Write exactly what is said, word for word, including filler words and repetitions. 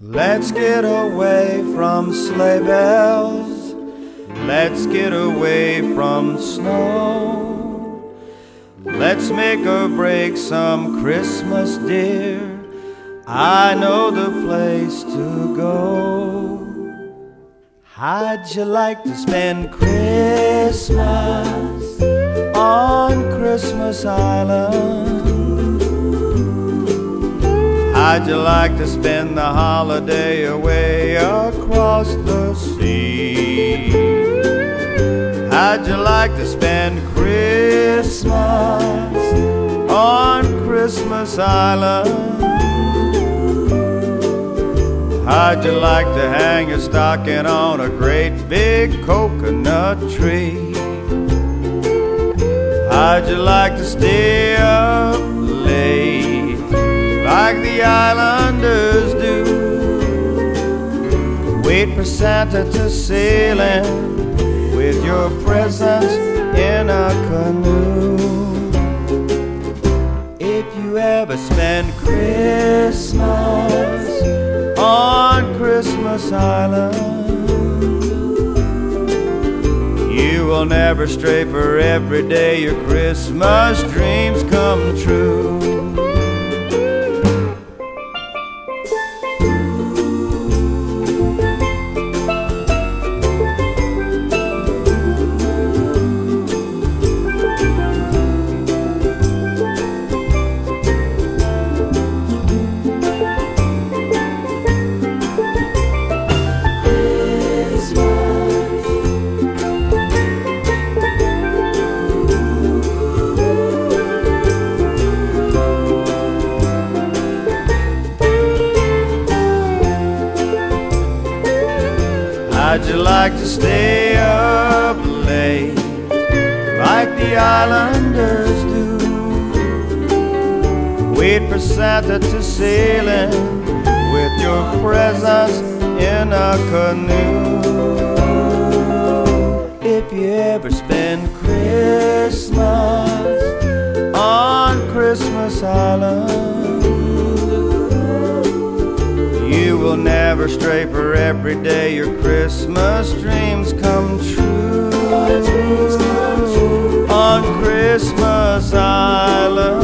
Let's get away from sleigh bells. Let's get away from snow. Let's make or break some Christmas, dear. I know the place to go. How'd you like to spend Christmas on Christmas Island? How'd you like to spend the holiday away across the sea? How'd you like to spend Christmas on Christmas Island? How'd you like to hang your stocking on a great big coconut tree? How'd you like to stay up late like the islanders do? Wait for Santa to sail in with your presents in a canoe. If you ever spend Christmas on Christmas Island, you will never stray, for every day your Christmas dreams come true. How'd you like to stay up late like the islanders do? Wait for Santa to sail in with your presents in a canoe. If you ever spend Christmas on Christmas Island, you will never stray, for every day your Christmas dreams come true. On Christmas Island.